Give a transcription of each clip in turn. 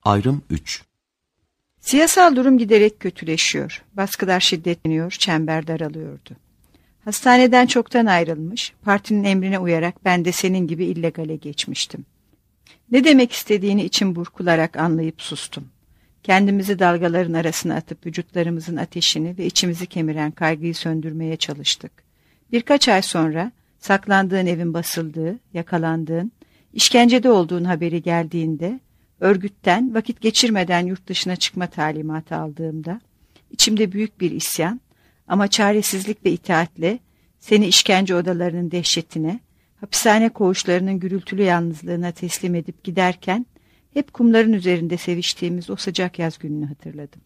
Ayrım 3. Siyasal durum giderek kötüleşiyor. Baskılar şiddetleniyor, çember daralıyordu. Hastaneden çoktan ayrılmış, partinin emrine uyarak ben de senin gibi illegale geçmiştim. Ne demek istediğini içim burkularak anlayıp sustum. Kendimizi dalgaların arasına atıp vücutlarımızın ateşini ve içimizi kemiren kaygıyı söndürmeye çalıştık. Birkaç ay sonra saklandığın evin basıldığı, yakalandığın, işkencede olduğun haberi geldiğinde, örgütten vakit geçirmeden yurt dışına çıkma talimatı aldığımda, içimde büyük bir isyan ama çaresizlik ve itaatle seni işkence odalarının dehşetine, hapishane koğuşlarının gürültülü yalnızlığına teslim edip giderken, hep kumların üzerinde seviştiğimiz o sıcak yaz gününü hatırladım.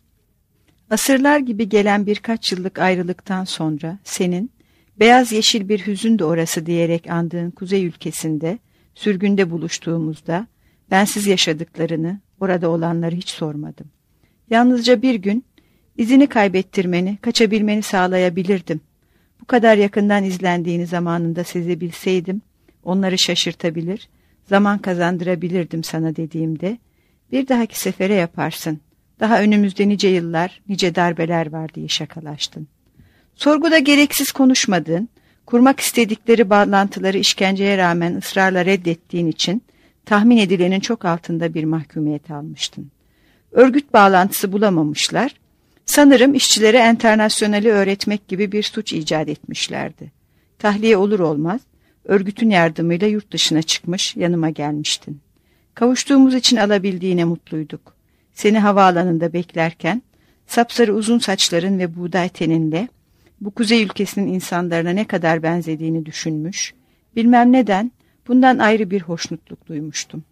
Asırlar gibi gelen birkaç yıllık ayrılıktan sonra senin, beyaz yeşil bir hüzün de orası diyerek andığın kuzey ülkesinde, sürgünde buluştuğumuzda, bensiz yaşadıklarını, orada olanları hiç sormadım. Yalnızca bir gün, izini kaybettirmeni, kaçabilmeni sağlayabilirdim. Bu kadar yakından izlendiğini zamanında sezebilseydim, onları şaşırtabilir, zaman kazandırabilirdim sana dediğimde, bir dahaki sefere yaparsın, daha önümüzde nice yıllar, nice darbeler var diye şakalaştın. Sorguda gereksiz konuşmadığın, kurmak istedikleri bağlantıları işkenceye rağmen ısrarla reddettiğin için, tahmin edilenin çok altında bir mahkumiyet almıştın. Örgüt bağlantısı bulamamışlar, sanırım işçilere enternasyonali öğretmek gibi bir suç icat etmişlerdi. Tahliye olur olmaz, örgütün yardımıyla yurt dışına çıkmış, yanıma gelmiştin. Kavuştuğumuz için alabildiğine mutluyduk. Seni havaalanında beklerken, sapsarı uzun saçların ve buğday teninle, bu kuzey ülkesinin insanlarına ne kadar benzediğini düşünmüş, bilmem neden, bundan ayrı bir hoşnutluk duymuştum.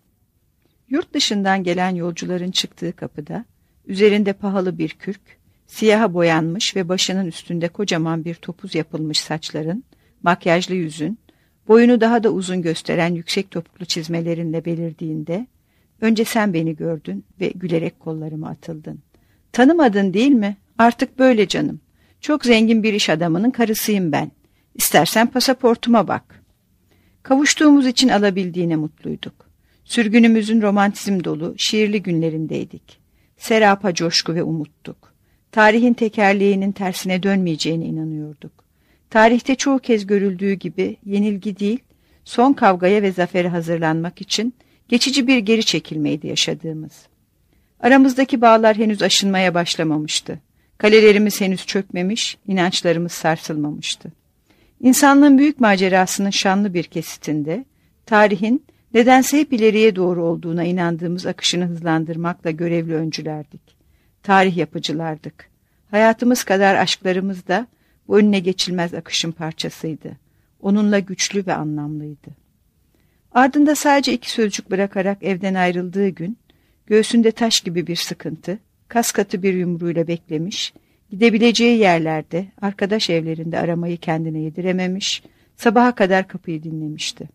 Yurt dışından gelen yolcuların çıktığı kapıda, üzerinde pahalı bir kürk, siyaha boyanmış ve başının üstünde kocaman bir topuz yapılmış saçların, makyajlı yüzün, boyunu daha da uzun gösteren yüksek topuklu çizmelerinle belirdiğinde, önce sen beni gördün ve gülerek kollarıma atıldın. Tanımadın değil mi? Artık böyle canım. Çok zengin bir iş adamının karısıyım ben. İstersen pasaportuma bak. Kavuştuğumuz için alabildiğine mutluyduk. Sürgünümüzün romantizm dolu, şiirli günlerindeydik. Serapa coşku ve umuttuk. Tarihin tekerleğinin tersine dönmeyeceğine inanıyorduk. Tarihte çoğu kez görüldüğü gibi yenilgi değil, son kavgaya ve zafere hazırlanmak için geçici bir geri çekilmeydi yaşadığımız. Aramızdaki bağlar henüz aşınmaya başlamamıştı. Kalelerimiz henüz çökmemiş, inançlarımız sarsılmamıştı. İnsanlığın büyük macerasının şanlı bir kesitinde, tarihin nedense hep ileriye doğru olduğuna inandığımız akışını hızlandırmakla görevli öncülerdik. Tarih yapıcılardık. Hayatımız kadar aşklarımız da bu önüne geçilmez akışın parçasıydı. Onunla güçlü ve anlamlıydı. Ardında sadece 2 sözcük bırakarak evden ayrıldığı gün, göğsünde taş gibi bir sıkıntı, kas katı bir yumruğuyla beklemiş, gidebileceği yerlerde, arkadaş evlerinde aramayı kendine yedirememiş, sabaha kadar kapıyı dinlemişti.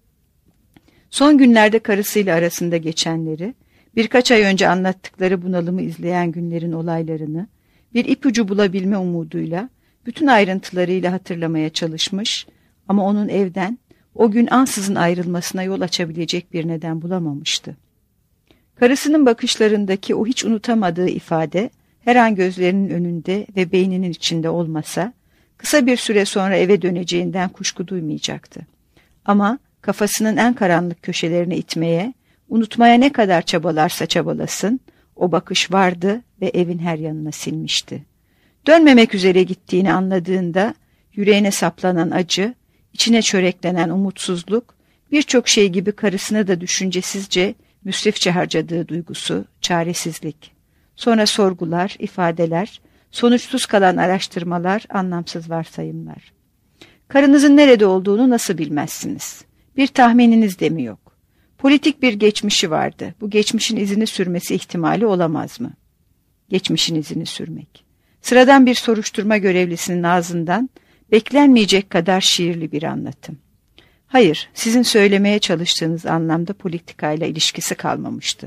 Son günlerde karısıyla arasında geçenleri, birkaç ay önce anlattıkları bunalımı izleyen günlerin olaylarını, bir ipucu bulabilme umuduyla, bütün ayrıntılarıyla hatırlamaya çalışmış ama onun evden, o gün ansızın ayrılmasına yol açabilecek bir neden bulamamıştı. Karısının bakışlarındaki o hiç unutamadığı ifade, her an gözlerinin önünde ve beyninin içinde olmasa, kısa bir süre sonra eve döneceğinden kuşku duymayacaktı. Ama kafasının en karanlık köşelerine itmeye, unutmaya ne kadar çabalarsa çabalasın, o bakış vardı ve evin her yanına silmişti. Dönmemek üzere gittiğini anladığında, yüreğine saplanan acı, içine çöreklenen umutsuzluk, birçok şey gibi karısına da düşüncesizce, müsrifçe harcadığı duygusu, çaresizlik. Sonra sorgular, ifadeler, sonuçsuz kalan araştırmalar, anlamsız varsayımlar. Karınızın nerede olduğunu nasıl bilmezsiniz? Bir tahmininiz de mi yok? Politik bir geçmişi vardı. Bu geçmişin izini sürmesi ihtimali olamaz mı? Geçmişin izini sürmek. Sıradan bir soruşturma görevlisinin ağzından beklenmeyecek kadar şiirli bir anlatım. Hayır, sizin söylemeye çalıştığınız anlamda politikayla ilişkisi kalmamıştı.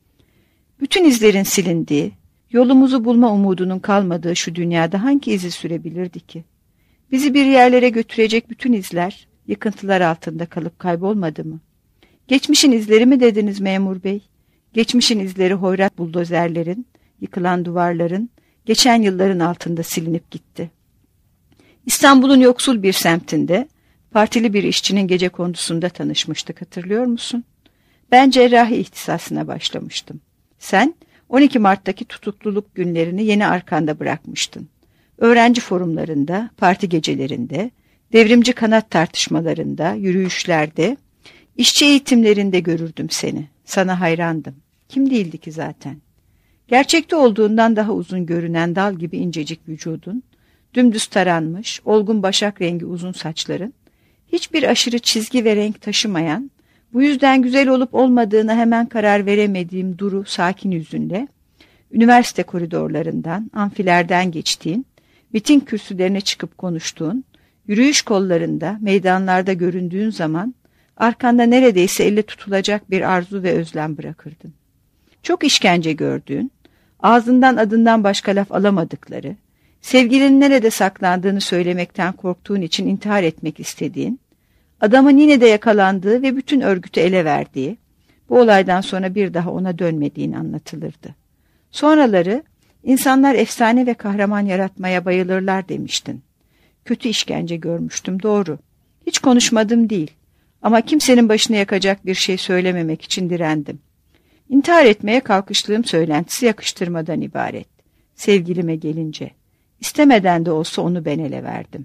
Bütün izlerin silindiği, yolumuzu bulma umudunun kalmadığı şu dünyada hangi izi sürebilirdi ki? Bizi bir yerlere götürecek bütün izler, yıkıntılar altında kalıp kaybolmadı mı? Geçmişin izleri mi dediniz memur bey? Geçmişin izleri hoyrat buldozerlerin, yıkılan duvarların, geçen yılların altında silinip gitti. İstanbul'un yoksul bir semtinde, partili bir işçinin gecekondusunda tanışmıştık, hatırlıyor musun? Ben cerrahi ihtisasına başlamıştım. Sen 12 Mart'taki tutukluluk günlerini yeni arkanda bırakmıştın. Öğrenci forumlarında, parti gecelerinde, devrimci kanat tartışmalarında, yürüyüşlerde, işçi eğitimlerinde görürdüm seni. Sana hayrandım. Kim değildi ki zaten? Gerçekte olduğundan daha uzun görünen dal gibi incecik vücudun, dümdüz taranmış, olgun başak rengi uzun saçların, hiçbir aşırı çizgi ve renk taşımayan, bu yüzden güzel olup olmadığına hemen karar veremediğim duru, sakin yüzünle, üniversite koridorlarından, amfilerden geçtiğin, miting kürsülerine çıkıp konuştuğun, yürüyüş kollarında, meydanlarda göründüğün zaman, arkanda neredeyse elle tutulacak bir arzu ve özlem bırakırdın. Çok işkence gördüğün, ağzından adından başka laf alamadıkları, sevgilinin nerede saklandığını söylemekten korktuğun için intihar etmek istediğin, adamın yine de yakalandığı ve bütün örgütü ele verdiği, bu olaydan sonra bir daha ona dönmediğin anlatılırdı. Sonraları, insanlar efsane ve kahraman yaratmaya bayılırlar demiştin. Kötü işkence görmüştüm, doğru. Hiç konuşmadım değil. Ama kimsenin başını yakacak bir şey söylememek için direndim. İntihar etmeye kalkıştığım söylentisi yakıştırmadan ibaret. Sevgilime gelince, istemeden de olsa onu ben ele verdim.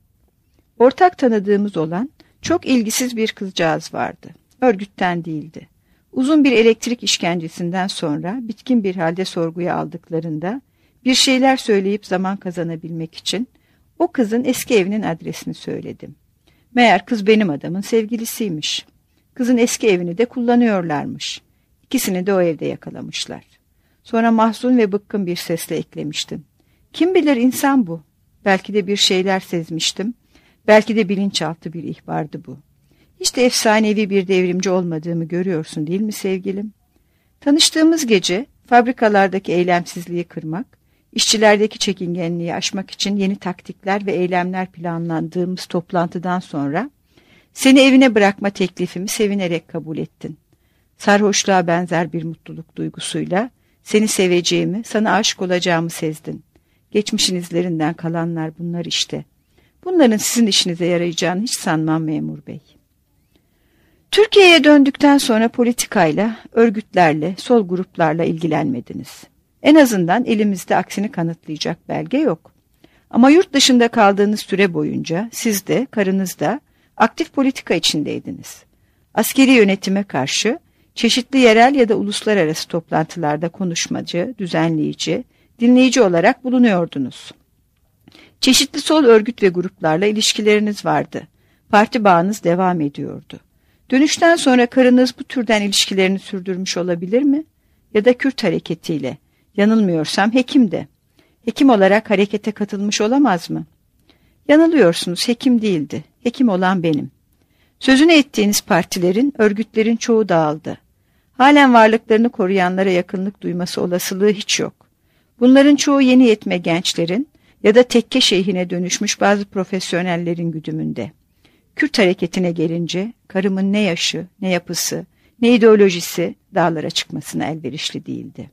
Ortak tanıdığımız olan çok ilgisiz bir kızcağız vardı. Örgütten değildi. Uzun bir elektrik işkencesinden sonra bitkin bir halde sorguya aldıklarında bir şeyler söyleyip zaman kazanabilmek için o kızın eski evinin adresini söyledim. Meğer kız benim adamın sevgilisiymiş. Kızın eski evini de kullanıyorlarmış. İkisini de o evde yakalamışlar. Sonra mahzun ve bıkkın bir sesle eklemiştim. Kim bilir insan bu. Belki de bir şeyler sezmiştim. Belki de bilinçaltı bir ihbardı bu. Hiç de efsanevi bir devrimci olmadığımı görüyorsun değil mi sevgilim? Tanıştığımız gece fabrikalardaki eylemsizliği kırmak, işçilerdeki çekingenliği aşmak için yeni taktikler ve eylemler planlandığımız toplantıdan sonra seni evine bırakma teklifimi sevinerek kabul ettin. Sarhoşluğa benzer bir mutluluk duygusuyla seni seveceğimi, sana aşık olacağımı sezdin. Geçmişin izlerinden kalanlar bunlar işte. Bunların sizin işinize yarayacağını hiç sanmam memur bey. Türkiye'ye döndükten sonra politikayla, örgütlerle, sol gruplarla ilgilenmediniz. En azından elimizde aksini kanıtlayacak belge yok. Ama yurt dışında kaldığınız süre boyunca siz de, karınız da aktif politika içindeydiniz. Askeri yönetime karşı çeşitli yerel ya da uluslararası toplantılarda konuşmacı, düzenleyici, dinleyici olarak bulunuyordunuz. Çeşitli sol örgüt ve gruplarla ilişkileriniz vardı. Parti bağınız devam ediyordu. Dönüşten sonra karınız bu türden ilişkilerini sürdürmüş olabilir mi? Ya da Kürt hareketiyle, yanılmıyorsam hekim de. Hekim olarak harekete katılmış olamaz mı? Yanılıyorsunuz, hekim değildi. Hekim olan benim. Sözünü ettiğiniz partilerin, örgütlerin çoğu dağıldı. Halen varlıklarını koruyanlara yakınlık duyması olasılığı hiç yok. Bunların çoğu yeni yetme gençlerin ya da tekke şeyhine dönüşmüş bazı profesyonellerin güdümünde. Kürt hareketine gelince karımın ne yaşı, ne yapısı, ne ideolojisi dağlara çıkmasına elverişli değildi.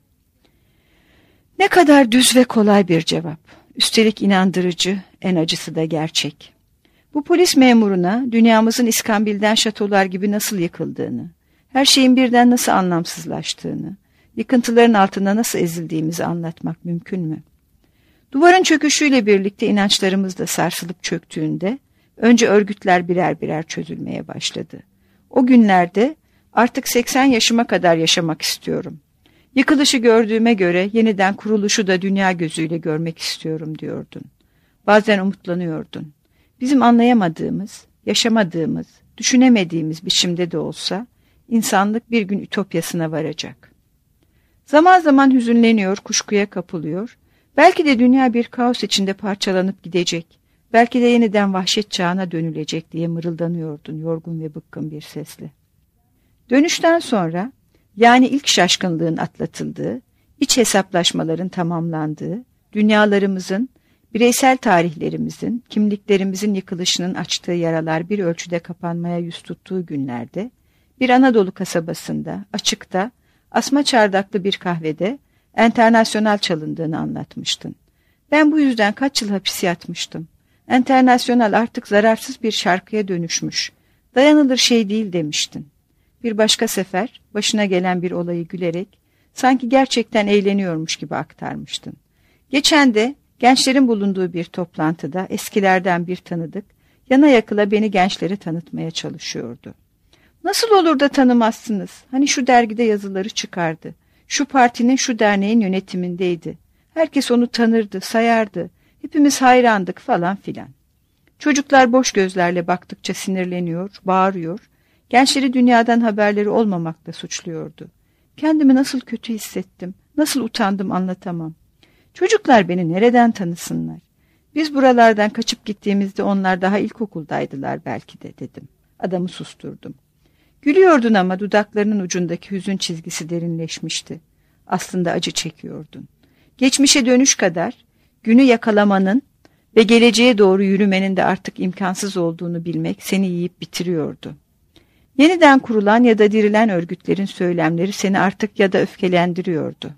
Ne kadar düz ve kolay bir cevap. Üstelik inandırıcı, en acısı da gerçek. Bu polis memuruna dünyamızın İskambil'den şatolar gibi nasıl yıkıldığını, her şeyin birden nasıl anlamsızlaştığını, yıkıntıların altında nasıl ezildiğimizi anlatmak mümkün mü? Duvarın çöküşüyle birlikte inançlarımız da sarsılıp çöktüğünde, önce örgütler birer birer çözülmeye başladı. O günlerde artık 80 yaşıma kadar yaşamak istiyorum. Yıkılışı gördüğüme göre yeniden kuruluşu da dünya gözüyle görmek istiyorum diyordun. Bazen umutlanıyordun. Bizim anlayamadığımız, yaşamadığımız, düşünemediğimiz biçimde de olsa insanlık bir gün ütopyasına varacak. Zaman zaman hüzünleniyor, kuşkuya kapılıyor. Belki de dünya bir kaos içinde parçalanıp gidecek. Belki de yeniden vahşet çağına dönülecek diye mırıldanıyordun yorgun ve bıkkın bir sesle. Dönüşten sonra, yani ilk şaşkınlığın atlatıldığı, iç hesaplaşmaların tamamlandığı, dünyalarımızın, bireysel tarihlerimizin, kimliklerimizin yıkılışının açtığı yaralar bir ölçüde kapanmaya yüz tuttuğu günlerde, bir Anadolu kasabasında, açıkta, Asma çardaklı bir kahvede Enternasyonal çalındığını anlatmıştın. Ben bu yüzden kaç yıl hapis yatmıştım. Enternasyonal artık zararsız bir şarkıya dönüşmüş. Dayanılır şey değil demiştin. Bir başka sefer başına gelen bir olayı gülerek sanki gerçekten eğleniyormuş gibi aktarmıştın. Geçen de gençlerin bulunduğu bir toplantıda eskilerden bir tanıdık yana yakıla beni gençlere tanıtmaya çalışıyordu. Nasıl olur da tanımazsınız? Hani şu dergide yazıları çıkardı. Şu partinin şu derneğin yönetimindeydi. Herkes onu tanırdı, sayardı. Hepimiz hayrandık falan filan. Çocuklar boş gözlerle baktıkça sinirleniyor, bağırıyor. Gençleri dünyadan haberleri olmamakla suçluyordu. Kendimi nasıl kötü hissettim, nasıl utandım anlatamam. Çocuklar beni nereden tanısınlar? Biz buralardan kaçıp gittiğimizde onlar daha ilkokuldaydılar belki de dedim. Adamı susturdum. Gülüyordun ama dudaklarının ucundaki hüzün çizgisi derinleşmişti. Aslında acı çekiyordun. Geçmişe dönüş kadar günü yakalamanın ve geleceğe doğru yürümenin de artık imkansız olduğunu bilmek seni yiyip bitiriyordu. Yeniden kurulan ya da dirilen örgütlerin söylemleri seni artık ya da öfkelendiriyordu.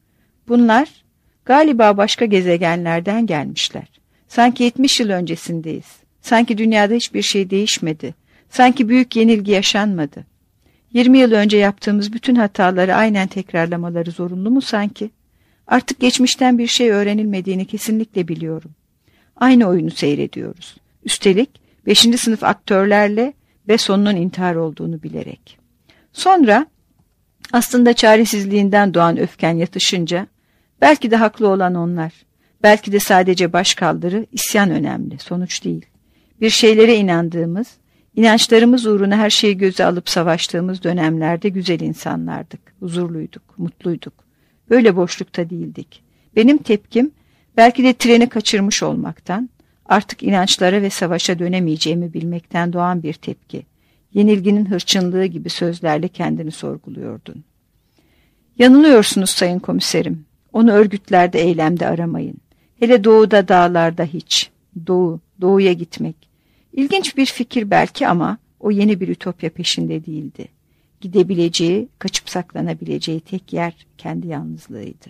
Bunlar galiba başka gezegenlerden gelmişler. Sanki 70 yıl öncesindeyiz. Sanki dünyada hiçbir şey değişmedi. Sanki büyük yenilgi yaşanmadı. 20 yıl önce yaptığımız bütün hataları aynen tekrarlamaları zorunlu mu sanki? Artık geçmişten bir şey öğrenilmediğini kesinlikle biliyorum. Aynı oyunu seyrediyoruz. Üstelik 5. sınıf aktörlerle ve sonunun intihar olduğunu bilerek. Sonra aslında çaresizliğinden doğan öfken yatışınca belki de haklı olan onlar. Belki de sadece başkaldırı, isyan önemli, sonuç değil. Bir şeylere inandığımız, İnançlarımız uğruna her şeyi göze alıp savaştığımız dönemlerde güzel insanlardık, huzurluyduk, mutluyduk. Böyle boşlukta değildik. Benim tepkim belki de treni kaçırmış olmaktan, artık inançlara ve savaşa dönemeyeceğimi bilmekten doğan bir tepki. Yenilginin hırçınlığı gibi sözlerle kendini sorguluyordun. Yanılıyorsunuz sayın komiserim. Onu örgütlerde, eylemde aramayın. Hele doğuda, dağlarda hiç. Doğuya gitmek. İlginç bir fikir belki ama o yeni bir ütopya peşinde değildi. Gidebileceği, kaçıp saklanabileceği tek yer kendi yalnızlığıydı.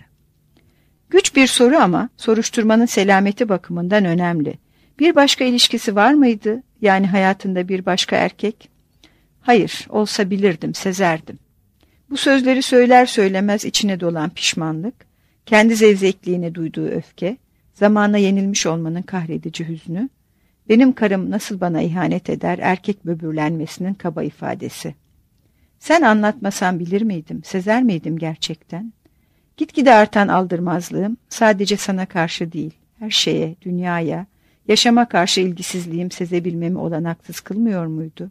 Güç bir soru ama soruşturmanın selameti bakımından önemli. Bir başka ilişkisi var mıydı? Yani hayatında bir başka erkek? Hayır, olsa bilirdim, sezerdim. Bu sözleri söyler söylemez içine dolan pişmanlık, kendi zevzekliğine duyduğu öfke, zamanla yenilmiş olmanın kahredici hüznü, benim karım nasıl bana ihanet eder erkek böbürlenmesinin kaba ifadesi. Sen anlatmasan bilir miydim, sezer miydim gerçekten? Gitgide artan aldırmazlığım sadece sana karşı değil, her şeye, dünyaya, yaşama karşı ilgisizliğim sezebilmemi olanaksız kılmıyor muydu?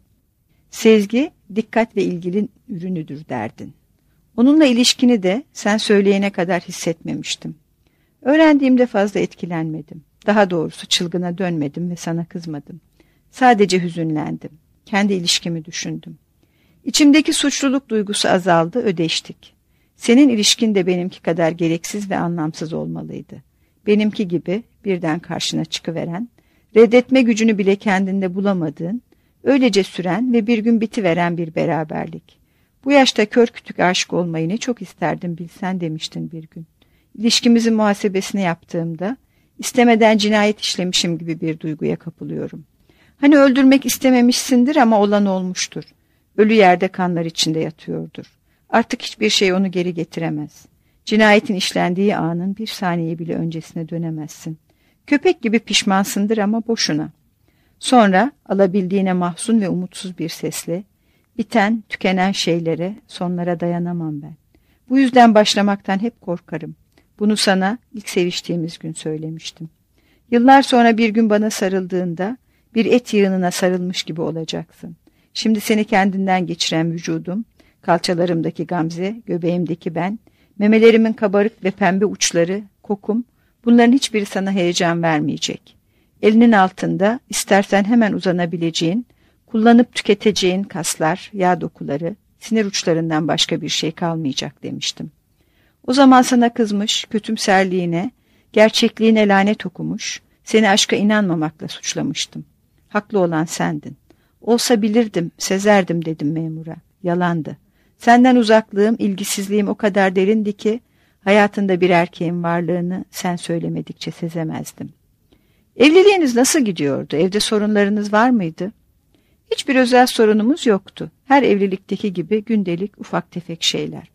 Sezgi, dikkat ve ilginin ürünüdür derdin. Onunla ilişkini de sen söyleyene kadar hissetmemiştim. Öğrendiğimde fazla etkilenmedim. Daha doğrusu çılgına dönmedim ve sana kızmadım. Sadece hüzünlendim. Kendi ilişkimi düşündüm. İçimdeki suçluluk duygusu azaldı, ödeştik. Senin ilişkin de benimki kadar gereksiz ve anlamsız olmalıydı. Benimki gibi birden karşına çıkıveren, reddetme gücünü bile kendinde bulamadığın, öylece süren ve bir gün bitiveren bir beraberlik. Bu yaşta kör kütük aşık olmayı ne çok isterdim bilsen demiştin bir gün. İlişkimizin muhasebesini yaptığımda, İstemeden cinayet işlemişim gibi bir duyguya kapılıyorum. Hani öldürmek istememişsindir ama olan olmuştur. Ölü yerde kanlar içinde yatıyordur. Artık hiçbir şey onu geri getiremez. Cinayetin işlendiği anın bir saniye bile öncesine dönemezsin. Köpek gibi pişmansındır ama boşuna. Sonra alabildiğine mahzun ve umutsuz bir sesle, biten, tükenen şeylere, sonlara dayanamam ben. Bu yüzden başlamaktan hep korkarım. Bunu sana ilk seviştiğimiz gün söylemiştim. Yıllar sonra bir gün bana sarıldığında bir et yığınına sarılmış gibi olacaksın. Şimdi seni kendinden geçiren vücudum, kalçalarımdaki gamze, göbeğimdeki ben, memelerimin kabarık ve pembe uçları, kokum, bunların hiçbiri sana heyecan vermeyecek. Elinin altında istersen hemen uzanabileceğin, kullanıp tüketeceğin kaslar, yağ dokuları, sinir uçlarından başka bir şey kalmayacak demiştim. O zaman sana kızmış, kötümserliğine, gerçekliğine lanet okumuş, seni aşka inanmamakla suçlamıştım. Haklı olan sendin. Olsa bilirdim, sezerdim dedim memura. Yalandı. Senden uzaklığım, ilgisizliğim o kadar derindi ki hayatında bir erkeğin varlığını sen söylemedikçe sezemezdim. Evliliğiniz nasıl gidiyordu? Evde sorunlarınız var mıydı? Hiçbir özel sorunumuz yoktu. Her evlilikteki gibi gündelik ufak tefek şeyler.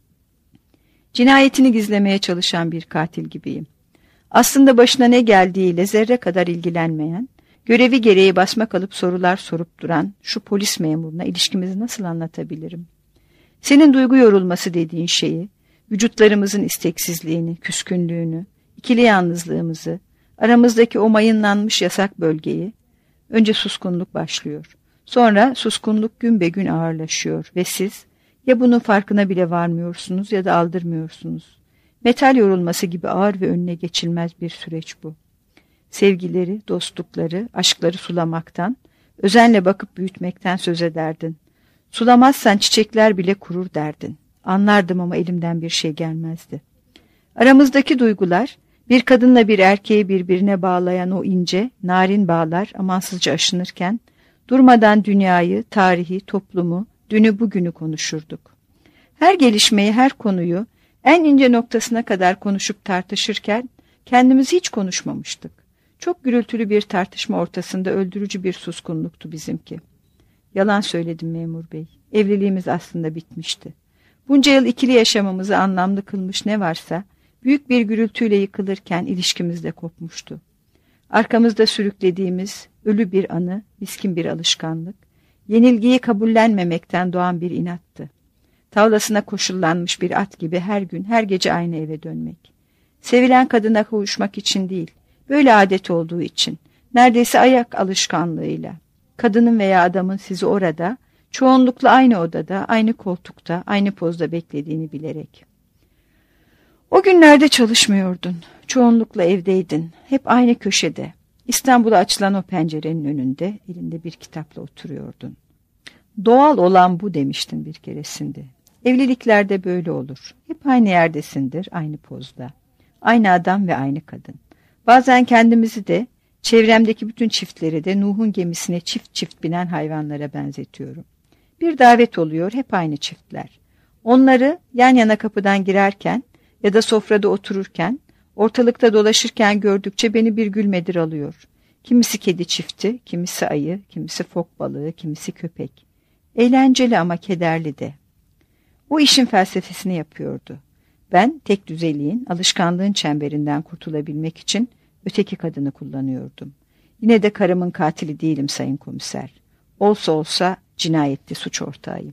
Cinayetini gizlemeye çalışan bir katil gibiyim. Aslında başına ne geldiğiyle zerre kadar ilgilenmeyen, görevi gereği basmak alıp sorular sorup duran şu polis memuruna ilişkimizi nasıl anlatabilirim? Senin duygu yorulması dediğin şeyi, vücutlarımızın isteksizliğini, küskünlüğünü, ikili yalnızlığımızı, aramızdaki o mayınlanmış yasak bölgeyi, önce suskunluk başlıyor. Sonra suskunluk gün be gün ağırlaşıyor ve siz ya bunun farkına bile varmıyorsunuz ya da aldırmıyorsunuz. Metal yorulması gibi ağır ve önüne geçilmez bir süreç bu. Sevgileri, dostlukları, aşkları sulamaktan, özenle bakıp büyütmekten söz ederdin. Sulamazsan çiçekler bile kurur derdin. Anlardım ama elimden bir şey gelmezdi. Aramızdaki duygular, bir kadınla bir erkeği birbirine bağlayan o ince, narin bağlar amansızca aşınırken, durmadan dünyayı, tarihi, toplumu, dünü bugünü konuşurduk. Her gelişmeyi, her konuyu en ince noktasına kadar konuşup tartışırken kendimiz hiç konuşmamıştık. Çok gürültülü bir tartışma ortasında öldürücü bir suskunluktu bizimki. Yalan söyledim memur bey. Evliliğimiz aslında bitmişti. Bunca yıl ikili yaşamımızı anlamlı kılmış ne varsa büyük bir gürültüyle yıkılırken ilişkimiz de kopmuştu. Arkamızda sürüklediğimiz ölü bir anı, miskin bir alışkanlık, yenilgiyi kabullenmemekten doğan bir inattı. Tavlasına koşullanmış bir at gibi her gün, her gece aynı eve dönmek. Sevilen kadına kavuşmak için değil, böyle adet olduğu için, neredeyse ayak alışkanlığıyla. Kadının veya adamın sizi orada, çoğunlukla aynı odada, aynı koltukta, aynı pozda beklediğini bilerek. O günlerde çalışmıyordun, çoğunlukla evdeydin, hep aynı köşede. İstanbul'a açılan o pencerenin önünde, elinde bir kitapla oturuyordun. Doğal olan bu demiştin bir keresinde. Evliliklerde böyle olur. Hep aynı yerdesindir, aynı pozda. Aynı adam ve aynı kadın. Bazen kendimizi de, çevremdeki bütün çiftleri de Nuh'un gemisine çift çift binen hayvanlara benzetiyorum. Bir davet oluyor, hep aynı çiftler. Onları yan yana kapıdan girerken ya da sofrada otururken, ortalıkta dolaşırken gördükçe beni bir gülmedir alıyor. Kimisi kedi çifti, kimisi ayı, kimisi fok balığı, kimisi köpek. Eğlenceli ama kederli de. O işin felsefesini yapıyordu. Ben tek düzeliğin, alışkanlığın çemberinden kurtulabilmek için öteki kadını kullanıyordum. Yine de karımın katili değilim sayın komiser. Olsa olsa cinayetli suç ortağıyım.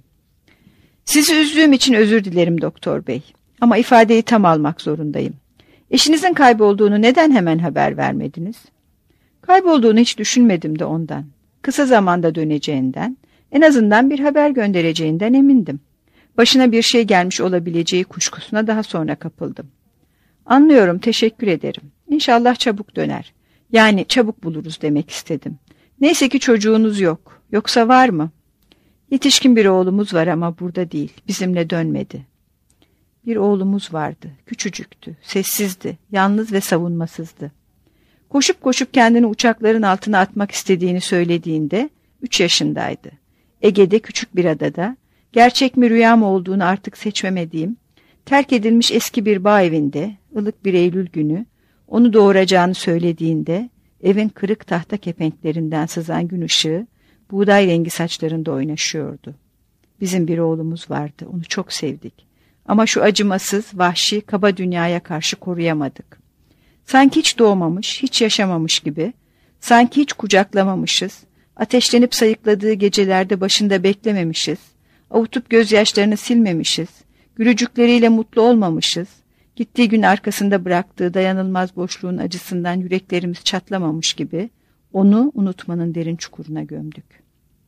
Sizi üzdüğüm için özür dilerim doktor bey. Ama ifadeyi tam almak zorundayım. Eşinizin kaybolduğunu neden hemen haber vermediniz? Kaybolduğunu hiç düşünmedim de ondan. Kısa zamanda döneceğinden, en azından bir haber göndereceğinden emindim. Başına bir şey gelmiş olabileceği kuşkusuna daha sonra kapıldım. Anlıyorum, teşekkür ederim. İnşallah çabuk döner. Yani çabuk buluruz demek istedim. Neyse ki çocuğunuz yok. Yoksa var mı? Yetişkin bir oğlumuz var ama burada değil. Bizimle dönmedi. Bir oğlumuz vardı. Küçücüktü, sessizdi, yalnız ve savunmasızdı. Koşup koşup kendini uçakların altına atmak istediğini söylediğinde 3 yaşındaydı. Ege'de küçük bir adada, gerçek mi rüya mı olduğunu artık seçmemediğim, terk edilmiş eski bir bağ evinde, ılık bir Eylül günü, onu doğuracağını söylediğinde, evin kırık tahta kepenklerinden sızan gün ışığı, buğday rengi saçlarında oynaşıyordu. Bizim bir oğlumuz vardı, onu çok sevdik. Ama şu acımasız, vahşi, kaba dünyaya karşı koruyamadık. Sanki hiç doğmamış, hiç yaşamamış gibi, sanki hiç kucaklamamışız, ateşlenip sayıkladığı gecelerde başında beklememişiz, avutup gözyaşlarını silmemişiz, gülücükleriyle mutlu olmamışız, gittiği gün arkasında bıraktığı dayanılmaz boşluğun acısından yüreklerimiz çatlamamış gibi, onu unutmanın derin çukuruna gömdük.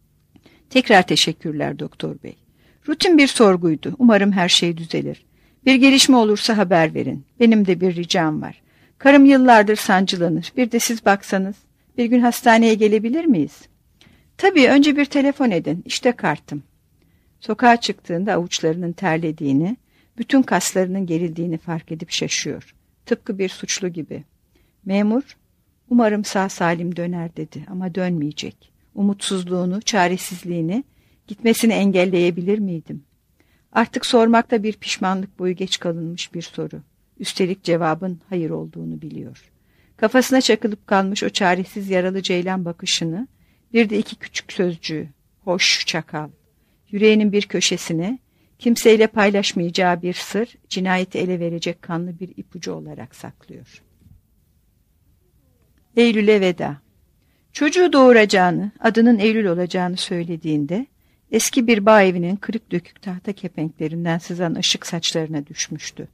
Tekrar teşekkürler doktor bey. Rutin bir sorguydu. Umarım her şey düzelir. Bir gelişme olursa haber verin. Benim de bir ricam var. Karım yıllardır sancılanır. Bir de siz baksanız. Bir gün hastaneye gelebilir miyiz? Tabii, önce bir telefon edin. İşte kartım. Sokağa çıktığında avuçlarının terlediğini, bütün kaslarının gerildiğini fark edip şaşıyor. Tıpkı bir suçlu gibi. Memur, umarım sağ salim döner dedi ama dönmeyecek. Umutsuzluğunu, çaresizliğini, gitmesini engelleyebilir miydim? Artık sormakta bir pişmanlık boyu geç kalınmış bir soru. Üstelik cevabın hayır olduğunu biliyor. Kafasına çakılıp kalmış o çaresiz yaralı ceylan bakışını, bir de iki küçük sözcüğü, hoş çakal. Yüreğinin bir köşesine, kimseyle paylaşmayacağı bir sır, cinayeti ele verecek kanlı bir ipucu olarak saklıyor. Eylül'e veda. Çocuğu doğuracağını, adının Eylül olacağını söylediğinde, eski bir bağ evinin kırık dökük tahta kepenklerinden sızan ışık saçlarına düşmüştü.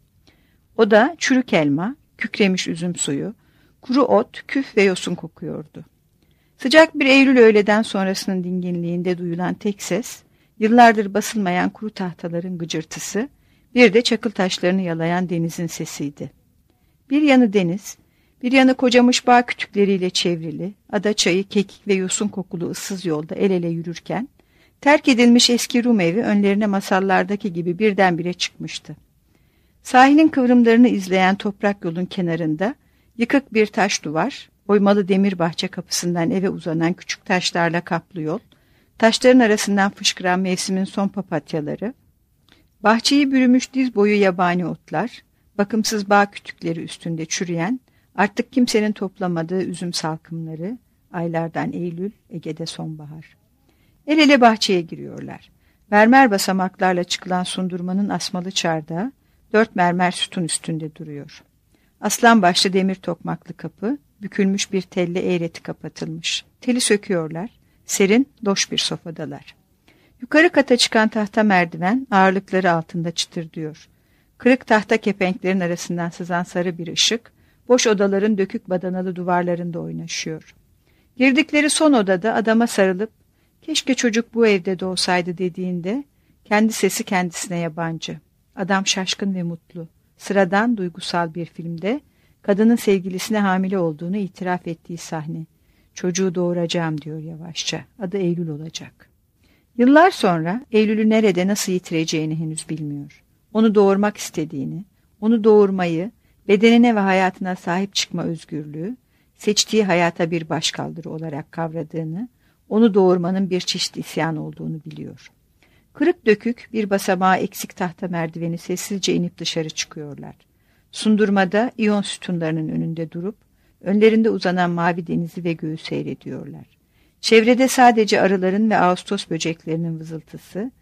O da çürük elma, kükremiş üzüm suyu, kuru ot, küf ve yosun kokuyordu. Sıcak bir Eylül öğleden sonrasının dinginliğinde duyulan tek ses, yıllardır basılmayan kuru tahtaların gıcırtısı, bir de çakıl taşlarını yalayan denizin sesiydi. Bir yanı deniz, bir yanı kocamış bağ kütükleriyle çevrili, ada çayı, kekik ve yosun kokulu ıssız yolda el ele yürürken, terk edilmiş eski Rum evi önlerine masallardaki gibi birdenbire çıkmıştı. Sahilin kıvrımlarını izleyen toprak yolun kenarında, yıkık bir taş duvar, oymalı demir bahçe kapısından eve uzanan küçük taşlarla kaplı yol, taşların arasından fışkıran mevsimin son papatyaları, bahçeyi bürümüş diz boyu yabani otlar, bakımsız bağ kütükleri üstünde çürüyen, artık kimsenin toplamadığı üzüm salkımları, aylardan Eylül, Ege'de sonbahar. El ele bahçeye giriyorlar. Mermer basamaklarla çıkılan sundurmanın asmalı çardağı, 4 mermer sütun üstünde duruyor. Aslan başlı demir tokmaklı kapı, bükülmüş bir telle eğreti kapatılmış. Teli söküyorlar, serin, loş bir sofadalar. Yukarı kata çıkan tahta merdiven, ağırlıkları altında çıtırdıyor. Kırık tahta kepenklerin arasından sızan sarı bir ışık, boş odaların dökük badanalı duvarlarında oynaşıyor. Girdikleri son odada adama sarılıp, keşke çocuk bu evde doğsaydı dediğinde, kendi sesi kendisine yabancı. Adam şaşkın ve mutlu. Sıradan, duygusal bir filmde, kadının sevgilisine hamile olduğunu itiraf ettiği sahne. Çocuğu doğuracağım diyor yavaşça. Adı Eylül olacak. Yıllar sonra Eylül'ü nerede nasıl yitireceğini henüz bilmiyor. Onu doğurmak istediğini, onu doğurmayı, bedenine ve hayatına sahip çıkma özgürlüğü, seçtiği hayata bir başkaldırı olarak kavradığını, onu doğurmanın bir çeşit isyan olduğunu biliyor. Kırık dökük bir basamağı eksik tahta merdiveni sessizce inip dışarı çıkıyorlar. Sundurmada iyon sütunlarının önünde durup, önlerinde uzanan mavi denizi ve göğü seyrediyorlar. Çevrede sadece arıların ve ağustos böceklerinin vızıltısı,